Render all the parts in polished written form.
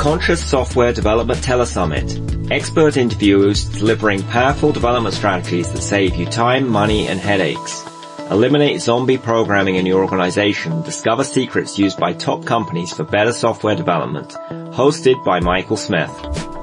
Conscious Software Development Telesummit. Expert interviews delivering powerful development strategies that save you time, money, and headaches. Eliminate zombie programming in your organization. Discover secrets used by top companies for better software development. Hosted by Michael Smith.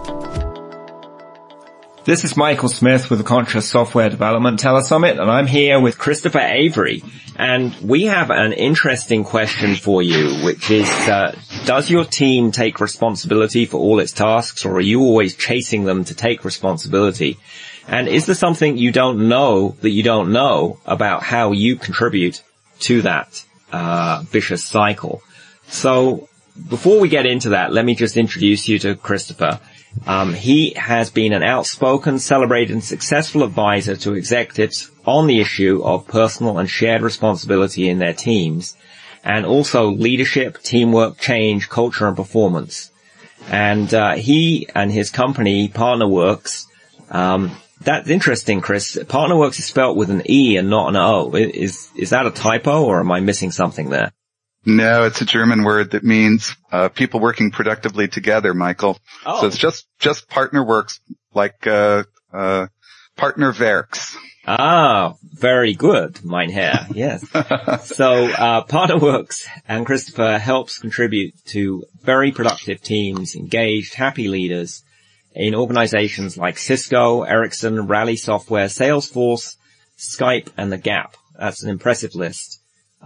This is Michael Smith with the Conscious Software Development Telesummit, and I'm here with Christopher Avery. And we have an interesting question for you, which is, does your team take responsibility for all its tasks, or are you always chasing them to take responsibility? And is there something you don't know that you don't know about how you contribute to that vicious cycle? So before we get into that, let me just introduce you to Christopher. He has been an outspoken, celebrated, and successful advisor to executives on the issue of personal and shared responsibility in their teams, and also leadership, teamwork, change, culture, and performance. And he and his company, PartnerWorks, that's interesting, Chris. PartnerWorks is spelt with an E and not an O. Is that a typo, or am I missing something there? No, it's a German word that means people working productively together, Michael. Oh. So it's just PartnerWorks, like Partnerwerks. Ah, very good, mein Herr. Yes. So PartnerWorks and Christopher helps contribute to very productive teams, engaged, happy leaders in organizations like Cisco, Ericsson, Rally Software, Salesforce, Skype, and The Gap. That's an impressive list.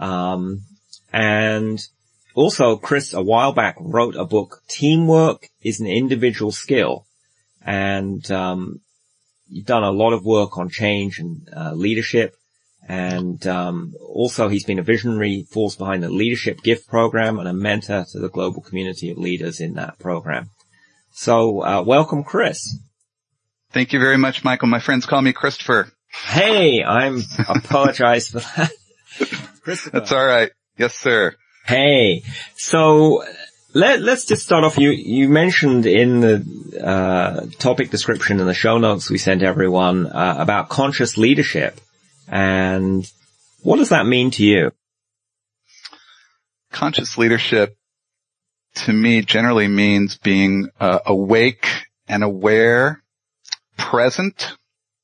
And also, Chris, a while back, wrote a book, Teamwork is an Individual Skill. And you've done a lot of work on change and leadership. And also, he's been a visionary force behind the Leadership Gift program and a mentor to the global community of leaders in that program. So welcome, Chris. Thank you very much, Michael. My friends call me Christopher. Hey, apologize for that. Christopher. That's all right. Yes, sir. Hey, so let's just start off. You mentioned in the topic description in the show notes we sent everyone about conscious leadership, and what does that mean to you? Conscious leadership, to me, generally means being awake and aware, present.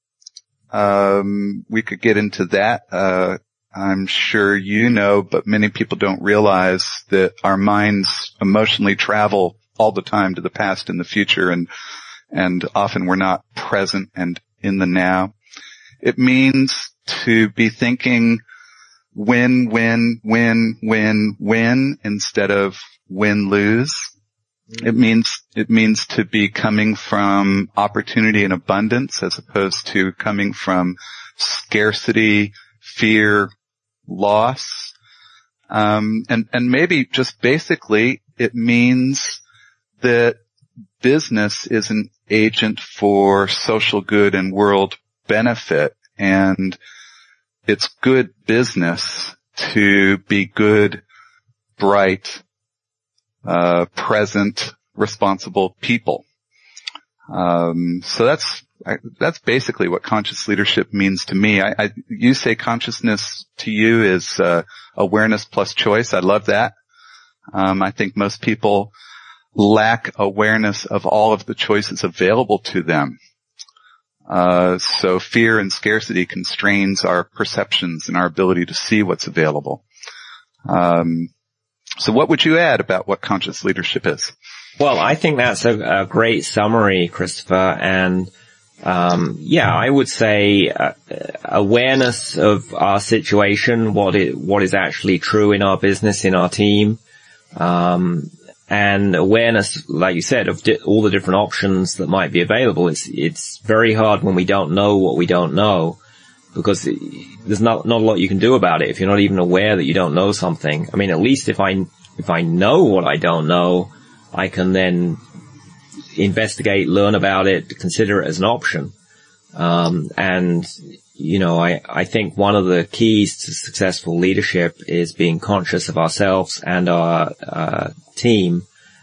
We could get into that. I'm sure you know, but many people don't realize that our minds emotionally travel all the time to the past and the future, and often we're not present and in the now. It means to be thinking win instead of win lose. It means to be coming from opportunity and abundance as opposed to coming from scarcity, fear, loss. And maybe just basically it means that business is an agent for social good and world benefit, and it's good business to be good, bright, present, responsible people. So that's basically what conscious leadership means to me. You say consciousness to you is awareness plus choice. I love that. I think most people lack awareness of all of the choices available to them. So fear and scarcity constrains our perceptions and our ability to see what's available. So what would you add about what conscious leadership is? Well, I think that's a great summary, Christopher. And I would say awareness of our situation, what is actually true in our business, in our team, and awareness, like you said, of all the different options that might be available. It's very hard when we don't know what we don't know, because there's not a lot you can do about it if you're not even aware that you don't know something. I mean, at least if I know what I don't know, I can then investigate, learn about it, consider it as an option. I think one of the keys to successful leadership is being conscious of ourselves and our team,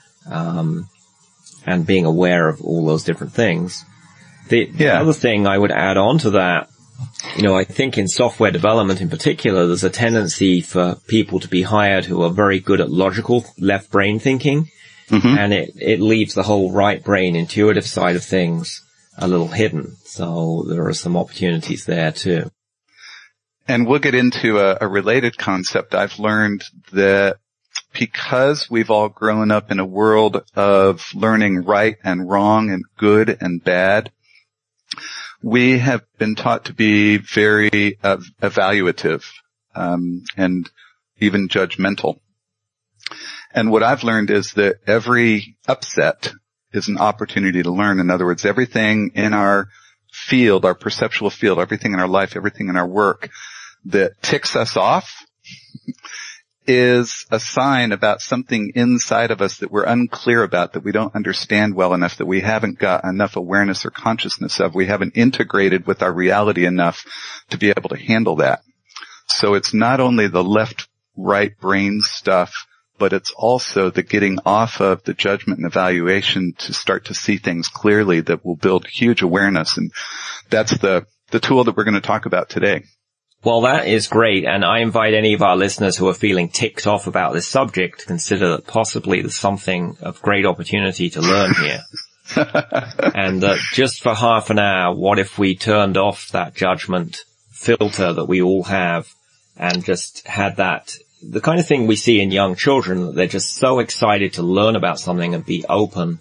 and being aware of all those different things. The other thing I would add on to that, I think in software development in particular, there's a tendency for people to be hired who are very good at logical left brain thinking, and it leaves the whole right brain intuitive side of things a little hidden. So there are some opportunities there too. And we'll get into a related concept. I've learned that because we've all grown up in a world of learning right and wrong and good and bad, we have been taught to be very evaluative and even judgmental. And what I've learned is that every upset is an opportunity to learn. In other words, everything in our field, our perceptual field, everything in our life, everything in our work that ticks us off is a sign about something inside of us that we're unclear about, that we don't understand well enough, that we haven't got enough awareness or consciousness of. We haven't integrated with our reality enough to be able to handle that. So it's not only the left-right brain stuff, but it's also the getting off of the judgment and evaluation to start to see things clearly that will build huge awareness. And that's the tool that we're going to talk about today. Well, that is great, and I invite any of our listeners who are feeling ticked off about this subject to consider that possibly there's something of great opportunity to learn here. And just for half an hour, what if we turned off that judgment filter that we all have and just had that, the kind of thing we see in young children, that they're just so excited to learn about something and be open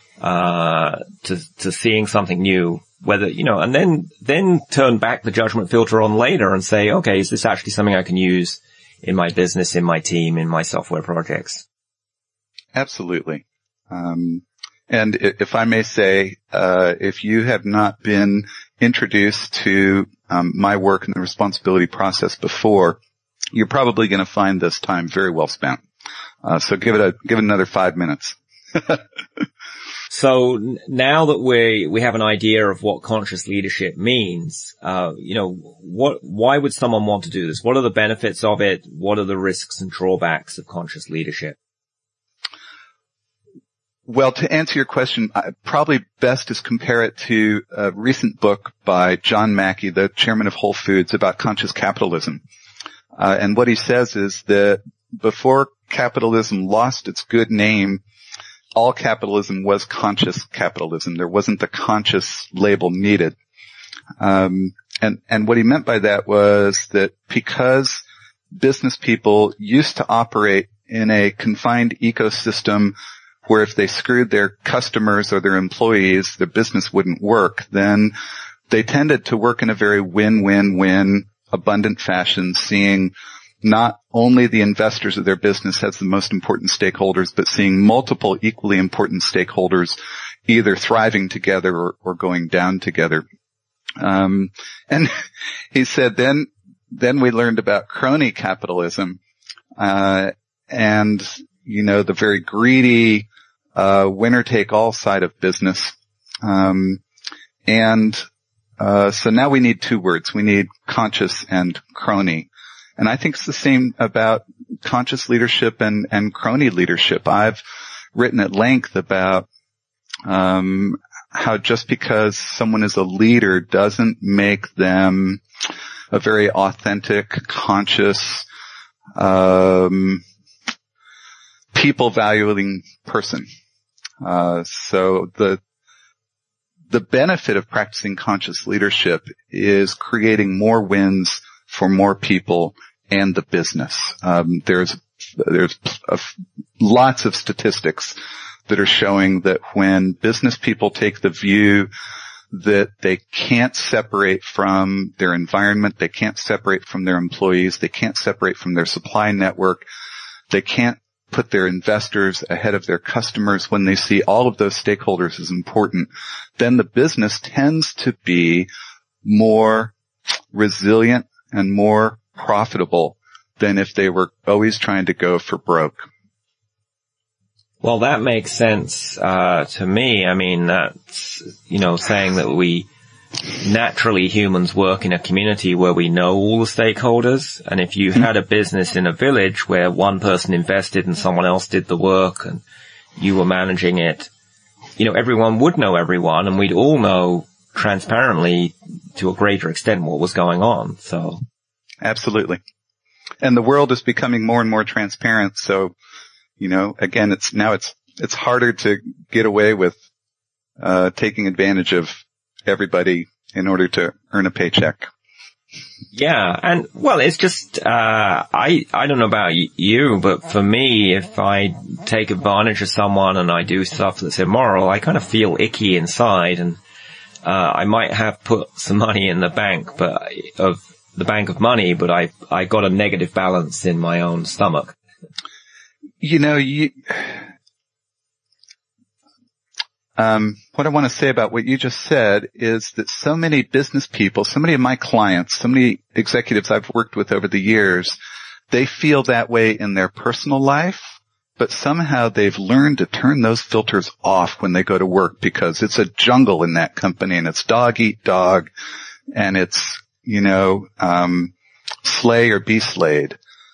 to seeing something new. Whether, and then turn back the judgment filter on later and say, okay, is this actually something I can use in my business, in my team, in my software projects? Absolutely. And if I may say, if you have not been introduced to my work in the responsibility process before, you're probably going to find this time very well spent. So give it another 5 minutes. So now that we have an idea of what conscious leadership means, why would someone want to do this? What are the benefits of it? What are the risks and drawbacks of conscious leadership? Well, to answer your question, probably best is compare it to a recent book by John Mackey, the chairman of Whole Foods, about conscious capitalism. And what he says is that before capitalism lost its good name, all capitalism was conscious capitalism. There wasn't the conscious label needed. And what he meant by that was that because business people used to operate in a confined ecosystem where if they screwed their customers or their employees, their business wouldn't work, then they tended to work in a very win-win-win abundant fashion, seeing not only the investors of their business as the most important stakeholders, but seeing multiple equally important stakeholders either thriving together or going down together. And he said then we learned about crony capitalism, and, the very greedy, winner-take-all side of business. So now we need two words. We need conscious and crony. And I think it's the same about conscious leadership and crony leadership. I've written at length about how just because someone is a leader doesn't make them a very authentic, conscious, people-valuing person. So the benefit of practicing conscious leadership is creating more wins for more people and the business. There's lots of statistics that are showing that when business people take the view that they can't separate from their environment, they can't separate from their employees, they can't separate from their supply network, they can't put their investors ahead of their customers, when they see all of those stakeholders as important, then the business tends to be more resilient and more profitable than if they were always trying to go for broke. Well, that makes sense to me. I mean, that's, saying that we naturally, humans work in a community where we know all the stakeholders, and if you had a business in a village where one person invested and someone else did the work and you were managing it, everyone would know everyone, and we'd all know transparently to a greater extent what was going on. So absolutely. And the world is becoming more and more transparent. So, again, it's it's harder to get away with, taking advantage of everybody in order to earn a paycheck. Yeah, and well, it's just I don't know about you, but for me, if I take advantage of someone and I do stuff that's immoral, I kind of feel icky inside, and I might have put some money in the bank, but of the bank of money, but I got a negative balance in my own stomach. You know, what I want to say about what you just said is that so many business people, so many of my clients, so many executives I've worked with over the years, they feel that way in their personal life, but somehow they've learned to turn those filters off when they go to work, because it's a jungle in that company, and it's dog eat dog, and it's, slay or be slayed.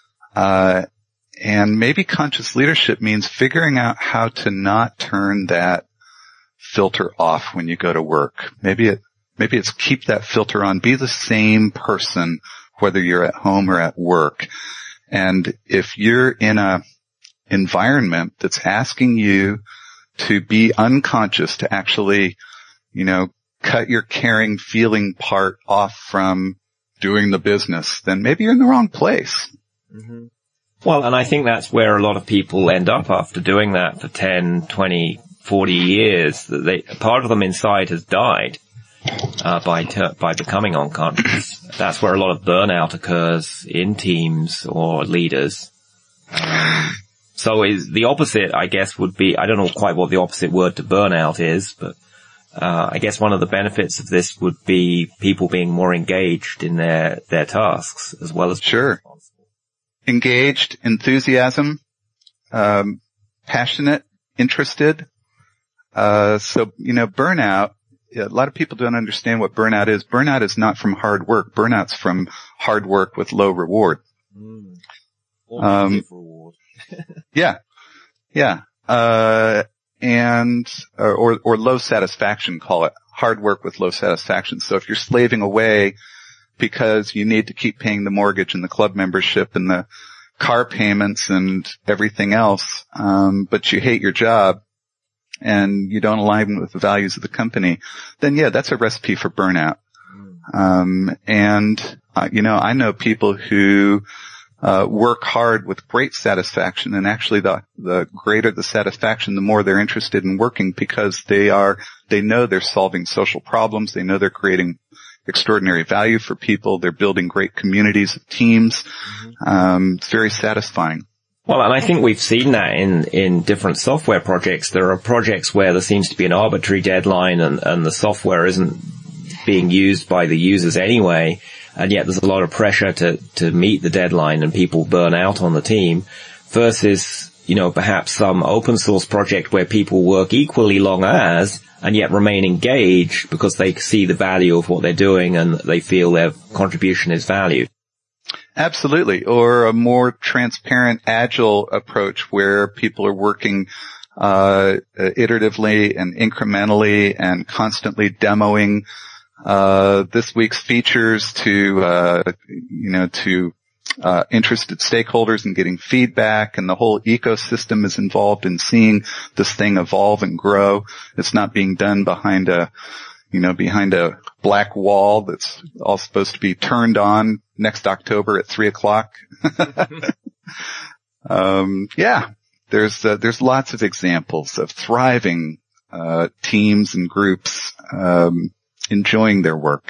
And maybe conscious leadership means figuring out how to not turn that filter off when you go to work. Maybe it's keep that filter on. Be the same person, whether you're at home or at work. And if you're in a environment that's asking you to be unconscious, to actually, cut your caring, feeling part off from doing the business, then maybe you're in the wrong place. Mm-hmm. Well, and I think that's where a lot of people end up after doing that for 10, 20, 40 years, that part of them inside has died, by becoming unconscious. That's where a lot of burnout occurs in teams or leaders. So is the opposite, I guess, would be, I don't know quite what the opposite word to burnout is, but, I guess one of the benefits of this would be people being more engaged in their tasks as well as. Sure. Engaged, enthusiasm, passionate, interested. So, burnout, a lot of people don't understand what burnout is. Burnout is not from hard work. Burnout's from hard work with low reward. Reward. Yeah. Or low satisfaction, call it. Hard work with low satisfaction. So if you're slaving away because you need to keep paying the mortgage and the club membership and the car payments and everything else, but you hate your job and you don't align with the values of the company, then yeah, that's a recipe for burnout. I know people who work hard with great satisfaction, and actually the greater the satisfaction, the more they're interested in working, because they know they're solving social problems, they know they're creating extraordinary value for people, they're building great communities of teams. It's very satisfying. Well, and I think we've seen that in different software projects. There are projects where there seems to be an arbitrary deadline and the software isn't being used by the users anyway, and yet there's a lot of pressure to meet the deadline and people burn out on the team, versus, perhaps some open source project where people work equally long hours and yet remain engaged because they see the value of what they're doing and they feel their contribution is valued. Absolutely. Or a more transparent, agile approach where people are working iteratively and incrementally and constantly demoing this week's features to interested stakeholders and getting feedback, and the whole ecosystem is involved in seeing this thing evolve and grow. It's not being done behind a black wall that's all supposed to be turned on next October at 3:00. There's lots of examples of thriving, teams and groups, enjoying their work.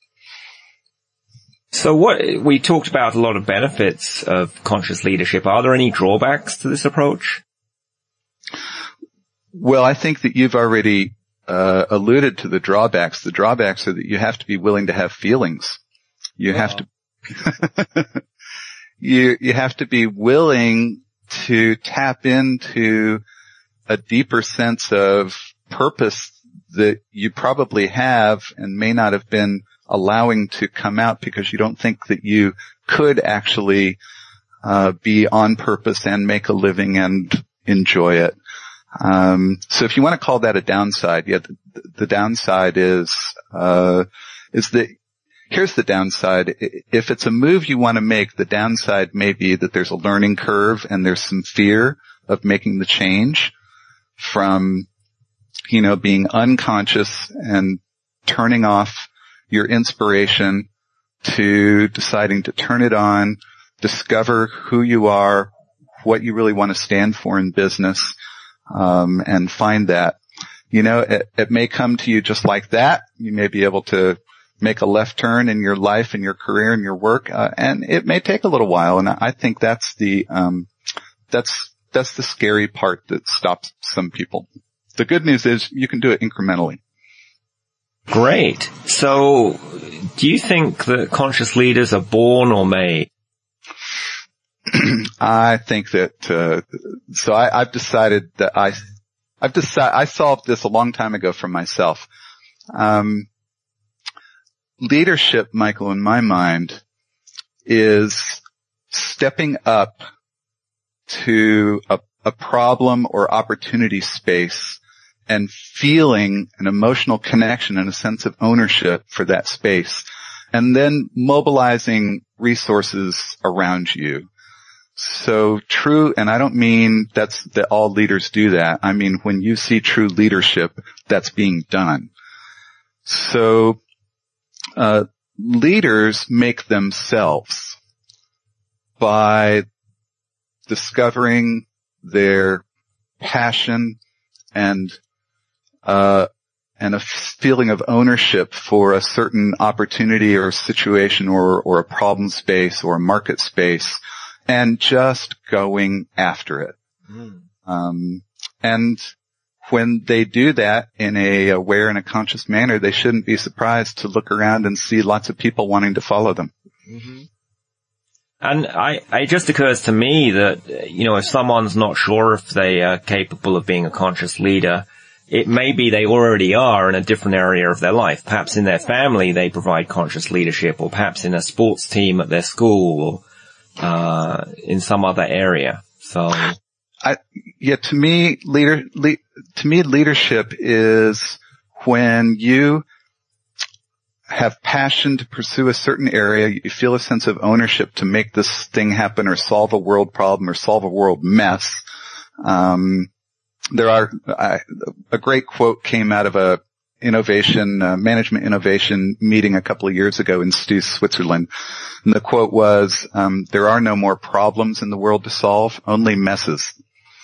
So we talked about a lot of benefits of conscious leadership. Are there any drawbacks to this approach? Well, I think that you've already alluded to the drawbacks. The drawbacks are that you have to be willing to have feelings. You have to you have to be willing to tap into a deeper sense of purpose that you probably have and may not have been allowing to come out because you don't think that you could actually be on purpose and make a living and enjoy it. So if you want to call that a downside, the downside is that here's the downside. If it's a move you want to make, the downside may be that there's a learning curve and there's some fear of making the change. from, being unconscious and turning off your inspiration to deciding to turn it on, discover who you are, what you really want to stand for in business, and find that. It may come to you just like that. You may be able to make a left turn in your life and your career and your work, and it may take a little while. And I think that's the scary part that stops some people. The good news is you can do it incrementally. Great. So, do you think that conscious leaders are born or made? I think that, I've decided that I solved this a long time ago for myself. Leadership, Michael, in my mind, is stepping up to a problem or opportunity space and feeling an emotional connection and a sense of ownership for that space, and then mobilizing resources around you. So true, and I don't mean that all leaders do that. I mean, when you see true leadership, that's being done. So, leaders make themselves by discovering their passion and a feeling of ownership for a certain opportunity or situation or a problem space or a market space, and just going after it. And when they do that in a aware and a conscious manner, they shouldn't be surprised to look around and see lots of people wanting to follow them. Mm-hmm. And it just occurs to me that, if someone's not sure if they are capable of being a conscious leader, it may be they already are in a different area of their life. Perhaps in their family they provide conscious leadership, or perhaps in a sports team at their school, or in some other area. So, to me, leadership is when you have passion to pursue a certain area, you feel a sense of ownership to make this thing happen or solve a world problem or solve a world mess. A great quote came out of a management innovation meeting a couple of years ago in Steve, Switzerland. And the quote was, there are no more problems in the world to solve, only messes.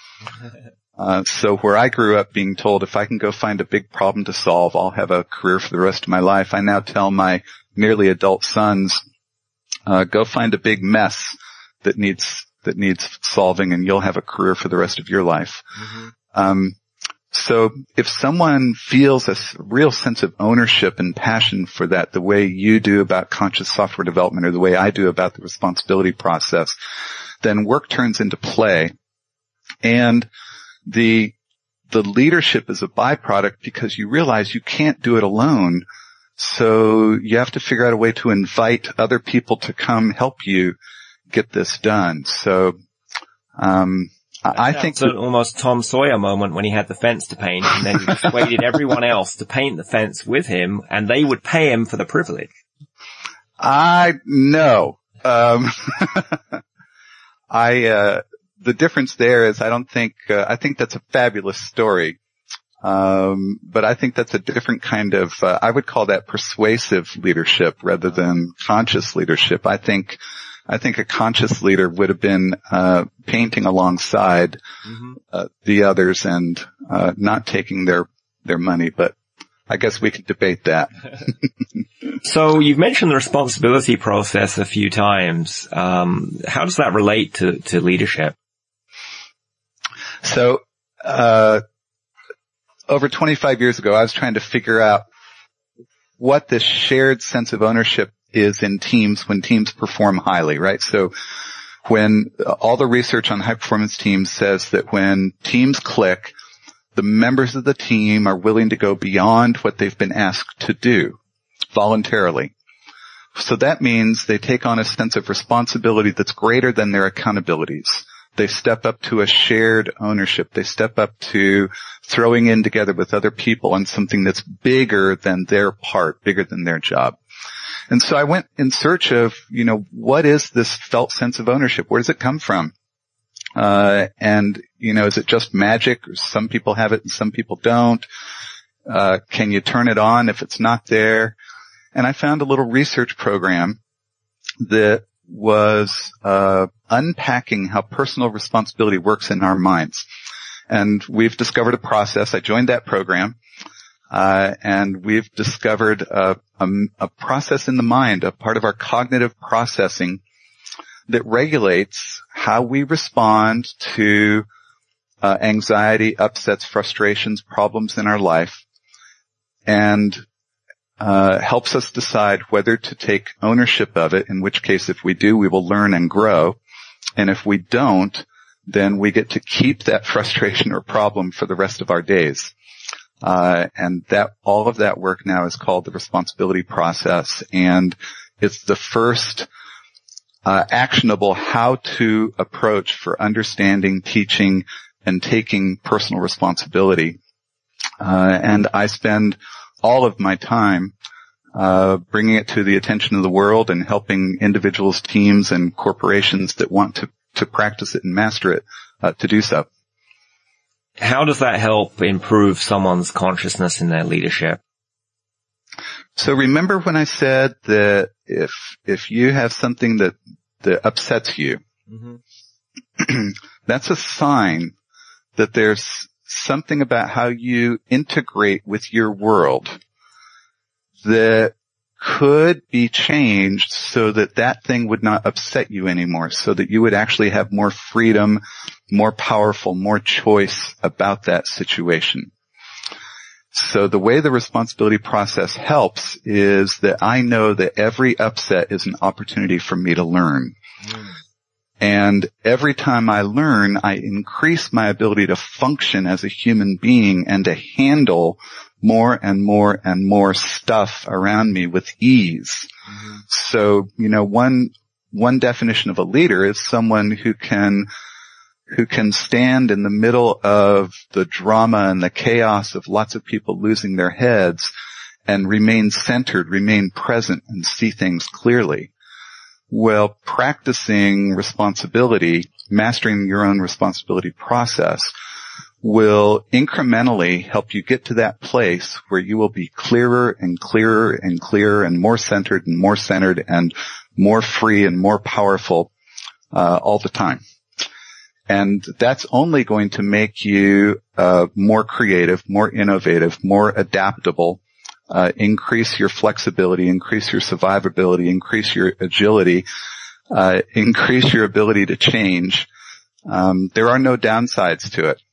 So where I grew up being told if I can go find a big problem to solve, I'll have a career for the rest of my life, I now tell my nearly adult sons, go find a big mess that needs solving, and you'll have a career for the rest of your life. Mm-hmm. So if someone feels a real sense of ownership and passion for that, the way you do about conscious software development or the way I do about the responsibility process, then work turns into play. And the leadership is a byproduct because you realize you can't do it alone. So you have to figure out a way to invite other people to come help you get this done. So, I think it's an almost Tom Sawyer moment when he had the fence to paint, and then he persuaded everyone else to paint the fence with him, and they would pay him for the privilege. No. The difference there is I think that's a fabulous story. But I think that's a different kind of, I would call that persuasive leadership rather than conscious leadership. I think a conscious leader would have been, painting alongside, the others and, not taking their money, but I guess we could debate that. So you've mentioned the responsibility process a few times. How does that relate to leadership? So, over 25 years ago, I was trying to figure out what this shared sense of ownership is in teams when teams perform highly, right? So when all the research on high performance teams says that when teams click, the members of the team are willing to go beyond what they've been asked to do voluntarily. So that means they take on a sense of responsibility that's greater than their accountabilities. They step up to a shared ownership. They step up to throwing in together with other people on something that's bigger than their part, bigger than their job. And so I went in search of, what is this felt sense of ownership? Where does it come from? And, is it just magic? Or some people have it and some people don't. Can you turn it on if it's not there? And I found a little research program that was unpacking how personal responsibility works in our minds. And we've discovered a process. I joined that program, and we've discovered a process in the mind, a part of our cognitive processing that regulates how we respond to anxiety, upsets, frustrations, problems in our life, and helps us decide whether to take ownership of it, in which case if we do, we will learn and grow. And if we don't, then we get to keep that frustration or problem for the rest of our days. And all of that work now is called the responsibility process. And it's the first actionable how-to approach for understanding, teaching, and taking personal responsibility. And I spend all of my time bringing it to the attention of the world and helping individuals, teams, and corporations that want to practice it and master it to do so. How does that help improve someone's consciousness in their leadership? So remember when I said that if you have something that upsets you, that's a sign that there's something about how you integrate with your world that could be changed so that thing would not upset you anymore, so that you would actually have more freedom, more powerful, more choice about that situation. So the way the responsibility process helps is that I know that every upset is an opportunity for me to learn. And every time I learn, I increase my ability to function as a human being and to handle more and more and more stuff around me with ease. So, one definition of a leader is someone who can stand in the middle of the drama and the chaos of lots of people losing their heads and remain centered, remain present, and see things clearly. Well, practicing responsibility, mastering your own responsibility process, will incrementally help you get to that place where you will be clearer and clearer and clearer and more centered and more free and more powerful all the time. And that's only going to make you more creative, more innovative, more adaptable, increase your flexibility, increase your survivability, increase your agility, increase your ability to change. There are no downsides to it.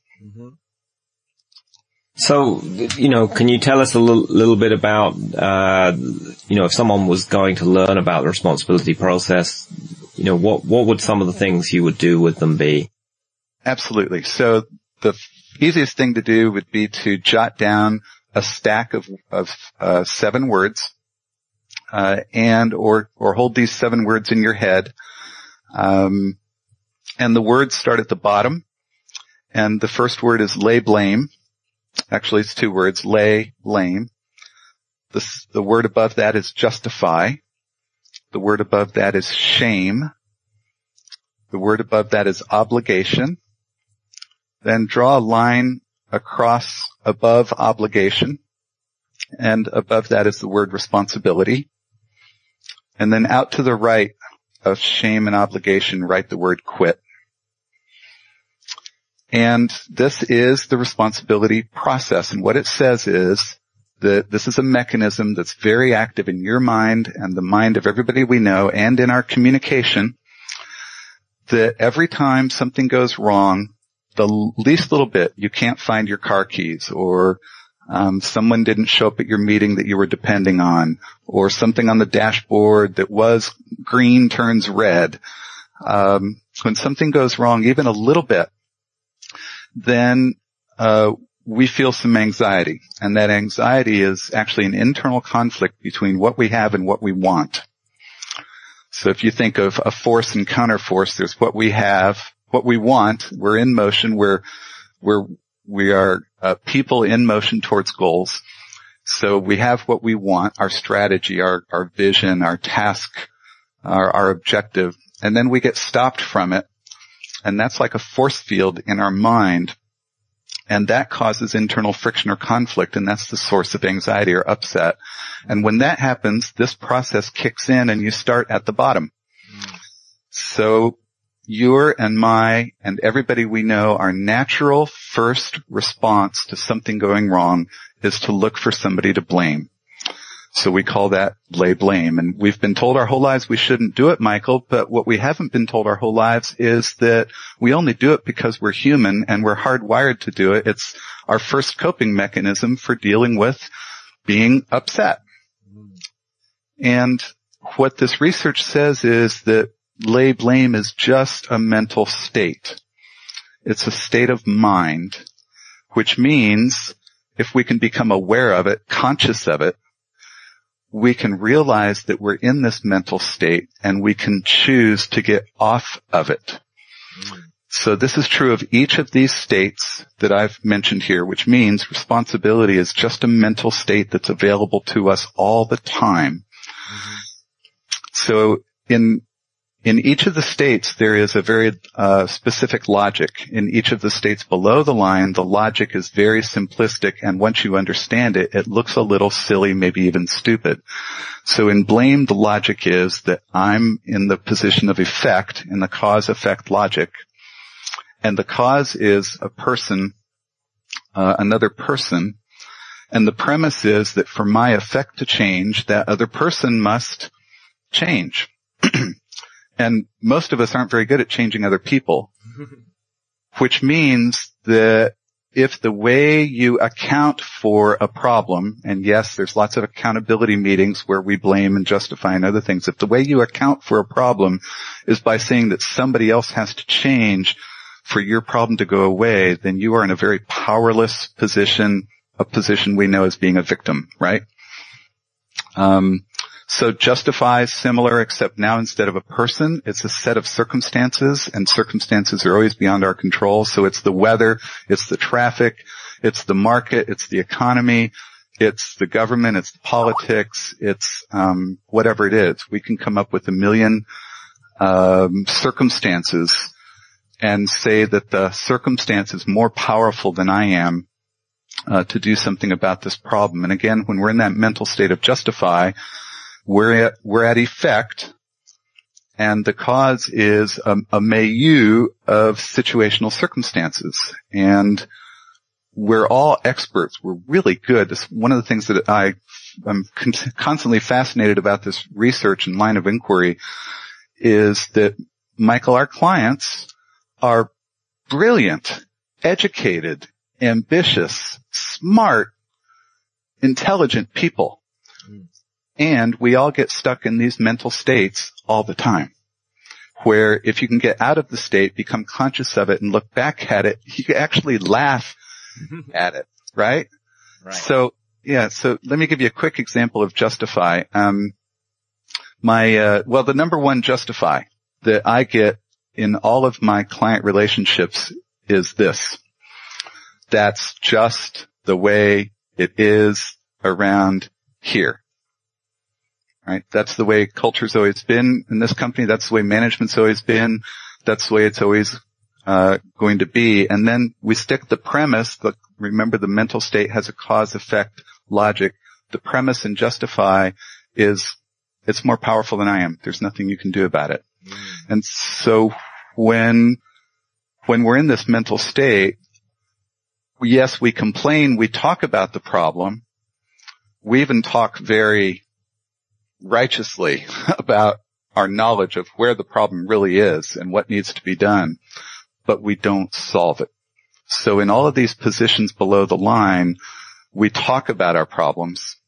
So, can you tell us a little bit about, if someone was going to learn about the responsibility process, what would some of the things you would do with them be? Absolutely. So the easiest thing to do would be to jot down a stack of 7 words, or hold these 7 words in your head. And the words start at the bottom. And the first word is lay blame. Actually, it's 2 words, lay blame. The word above that is justify. The word above that is shame. The word above that is obligation. Then draw a line across above obligation, and above that is the word responsibility. And then out to the right of shame and obligation, write the word quit. And this is the responsibility process. And what it says is that this is a mechanism that's very active in your mind and the mind of everybody we know and in our communication, that every time something goes wrong, the least little bit, you can't find your car keys, or someone didn't show up at your meeting that you were depending on, or something on the dashboard that was green turns red. When something goes wrong, even a little bit, then we feel some anxiety. And that anxiety is actually an internal conflict between what we have and what we want. So if you think of a force and counterforce, there's what we have, what we want. We're in motion. We are people in motion towards goals. So we have what we want, our strategy, our vision, our task, our objective, and then we get stopped from it. and that's like a force field in our mind. And that causes internal friction or conflict, and that's the source of anxiety or upset. And when that happens, this process kicks in and you start at the bottom. So your and my and everybody we know, our natural first response to something going wrong is to look for somebody to blame. So we call that lay blame. And we've been told our whole lives we shouldn't do it, Michael, but what we haven't been told our whole lives is that we only do it because we're human and we're hardwired to do it. It's our first coping mechanism for dealing with being upset. And what this research says is that lay blame is just a mental state. It's a state of mind, which means if we can become aware of it, conscious of it, we can realize that we're in this mental state and we can choose to get off of it. So this is true of each of these states that I've mentioned here, which means responsibility is just a mental state that's available to us all the time. So in each of the states, there is a very specific logic. In each of the states below the line, the logic is very simplistic, and once you understand it, it looks a little silly, maybe even stupid. So in blame, the logic is that I'm in the position of effect in the cause-effect logic, and the cause is a person, another person, and the premise is that for my effect to change, that other person must change. And most of us aren't very good at changing other people, which means that if the way you account for a problem, and yes, there's lots of accountability meetings where we blame and justify and other things, if the way you account for a problem is by saying that somebody else has to change for your problem to go away, then you are in a very powerless position, a position we know as being a victim, right? So justify is similar, except now instead of a person, it's a set of circumstances, and circumstances are always beyond our control. So it's the weather, it's the traffic, it's the market, it's the economy, it's the government, it's the politics, it's whatever it is. We can come up with a million circumstances and say that the circumstance is more powerful than I am to do something about this problem. And again, when we're in that mental state of justify, we're at effect, and the cause is a milieu of situational circumstances. And we're all experts. We're really good. This, one of the things that I'm constantly fascinated about this research and line of inquiry is that, Michael, our clients are brilliant, educated, ambitious, smart, intelligent people. And we all get stuck in these mental states all the time, where if you can get out of the state, become conscious of it, and look back at it, you can actually laugh at it, right? So let me give you a quick example of justify. The number one justify that I get in all of my client relationships is this. That's just the way it is around here. Right? That's the way culture's always been in this company. That's the way management's always been. That's the way it's always going to be. And then we stick the premise, remember the mental state has a cause-effect logic. The premise in justify is it's more powerful than I am. There's nothing you can do about it. And so when we're in this mental state, yes, we complain, we talk about the problem. We even talk very righteously about our knowledge of where the problem really is and what needs to be done, but we don't solve it. So in all of these positions below the line, we talk about our problems.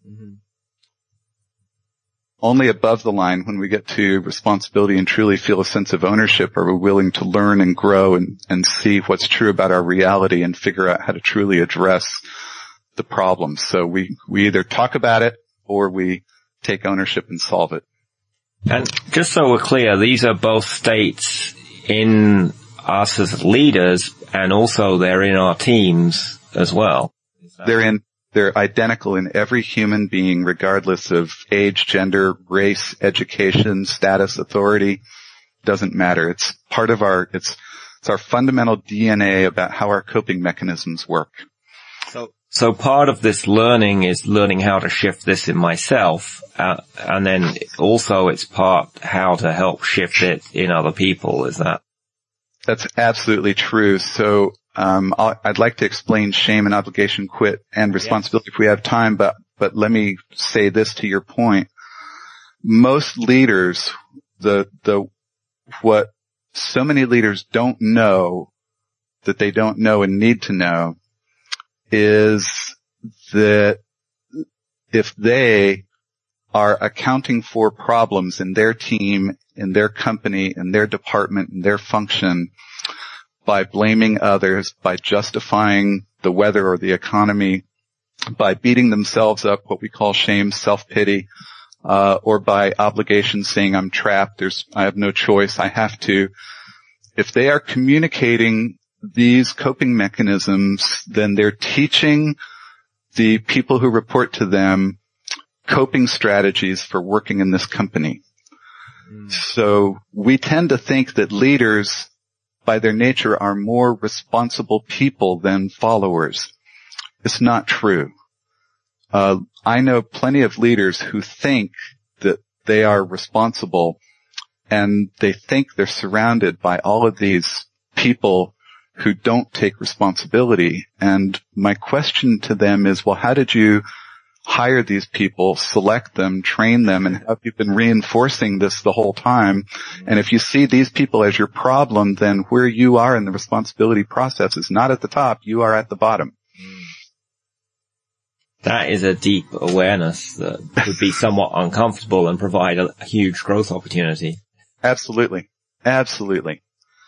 Only above the line, when we get to responsibility and truly feel a sense of ownership, are we willing to learn and grow and see what's true about our reality and figure out how to truly address the problems. So we either talk about it or we take ownership and solve it. And just so we're clear, these are both states in us as leaders, and also they're in our teams as well. They're identical in every human being, regardless of age, gender, race, education, status, authority. Doesn't matter. It's part of It's our fundamental DNA about how our coping mechanisms work. So part of this learning is learning how to shift this in myself, and then also it's part how to help shift it in other people. Is that? That's absolutely true. So, I'd like to explain shame and obligation, quit, and responsibility if we have time, but let me say this to your point. Most leaders, what so many leaders don't know that they don't know and need to know is that if they are accounting for problems in their team, in their company, in their department, in their function, by blaming others, by justifying the weather or the economy, by beating themselves up, what we call shame, self-pity, or by obligation, saying I'm trapped, I have no choice, I have to. If they are communicating these coping mechanisms, then they're teaching the people who report to them coping strategies for working in this company. So we tend to think that leaders, by their nature, are more responsible people than followers. It's not true. I know plenty of leaders who think that they are responsible, and they think they're surrounded by all of these people who don't take responsibility. And my question to them is, well, how did you hire these people, select them, train them, and have you been reinforcing this the whole time? And if you see these people as your problem, then where you are in the responsibility process is not at the top, you are at the bottom. That is a deep awareness that would be somewhat uncomfortable and provide a huge growth opportunity. Absolutely. Absolutely.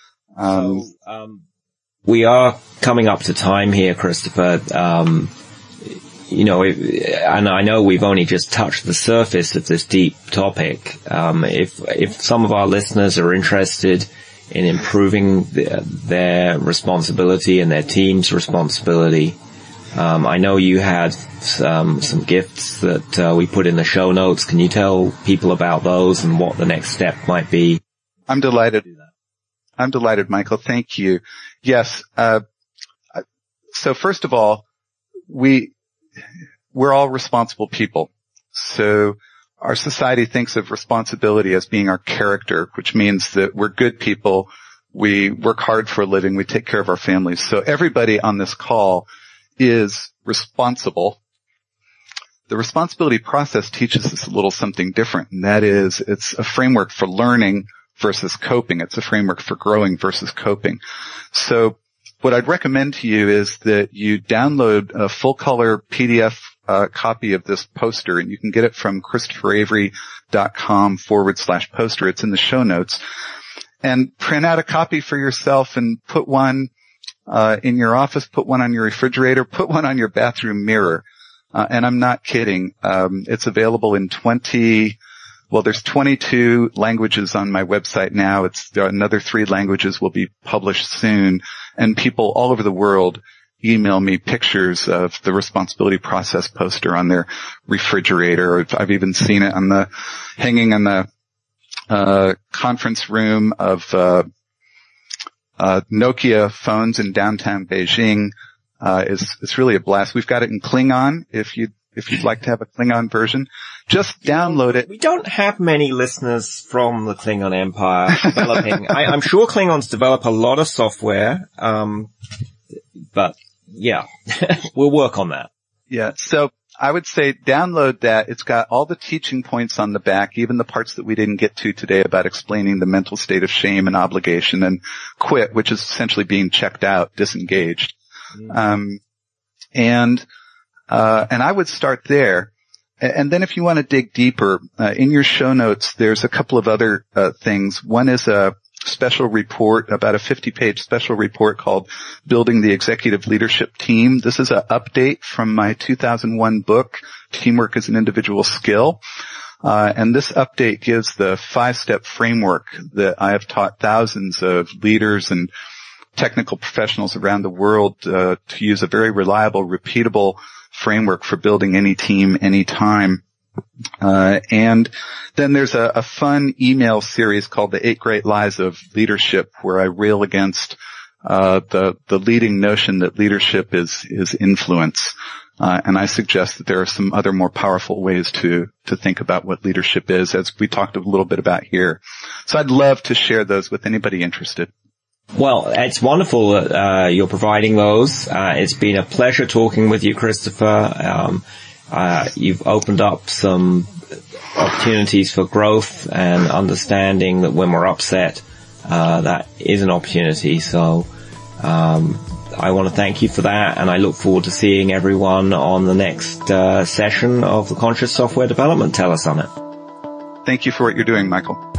We are coming up to time here, Christopher. And I know we've only just touched the surface of this deep topic. If some of our listeners are interested in improving their responsibility and their team's responsibility, I know you had some gifts that we put in the show notes. Can you tell people about those and what the next step might be? I'm delighted. I'm delighted, Michael. Thank you. Yes. So first of all, we're all responsible people. So our society thinks of responsibility as being our character, which means that we're good people. We work hard for a living. We take care of our families. So everybody on this call is responsible. The responsibility process teaches us a little something different, and that is it's a framework for learning versus coping. It's a framework for growing versus coping. So what I'd recommend to you is that you download a full-color PDF copy of this poster, and you can get it from ChristopherAvery.com/poster. It's in the show notes. And print out a copy for yourself and put one in your office, put one on your refrigerator, put one on your bathroom mirror. And I'm not kidding. It's available in there's 22 languages on my website now. There are another 3 languages will be published soon. And people all over the world email me pictures of the responsibility process poster on their refrigerator. I've even seen it hanging in the conference room of Nokia phones in downtown Beijing. It's really a blast. We've got it in Klingon. If you'd like to have a Klingon version, just download it. We don't have many listeners from the Klingon Empire developing. I'm sure Klingons develop a lot of software, but yeah, we'll work on that. Yeah, so I would say download that. It's got all the teaching points on the back, even the parts that we didn't get to today about explaining the mental state of shame and obligation, and quit, which is essentially being checked out, disengaged. And I would start there. And then if you want to dig deeper, in your show notes, there's a couple of other things. One is a special report, about a 50-page special report called Building the Executive Leadership Team. This is an update from my 2001 book, Teamwork as an Individual Skill. And this update gives the 5-step framework that I have taught thousands of leaders and technical professionals around the world to use a very reliable, repeatable framework for building any team, any time. And then there's a fun email series called The 8 Great Lies of Leadership, where I rail against the leading notion that leadership is influence. And I suggest that there are some other more powerful ways to think about what leadership is, as we talked a little bit about here. So I'd love to share those with anybody interested. Well, it's wonderful that you're providing those. It's been a pleasure talking with you, Christopher. You've opened up some opportunities for growth and understanding that when we're upset, that is an opportunity. So I want to thank you for that, and I look forward to seeing everyone on the next session of the Conscious Software Development Telesummit. Thank you for what you're doing, Michael.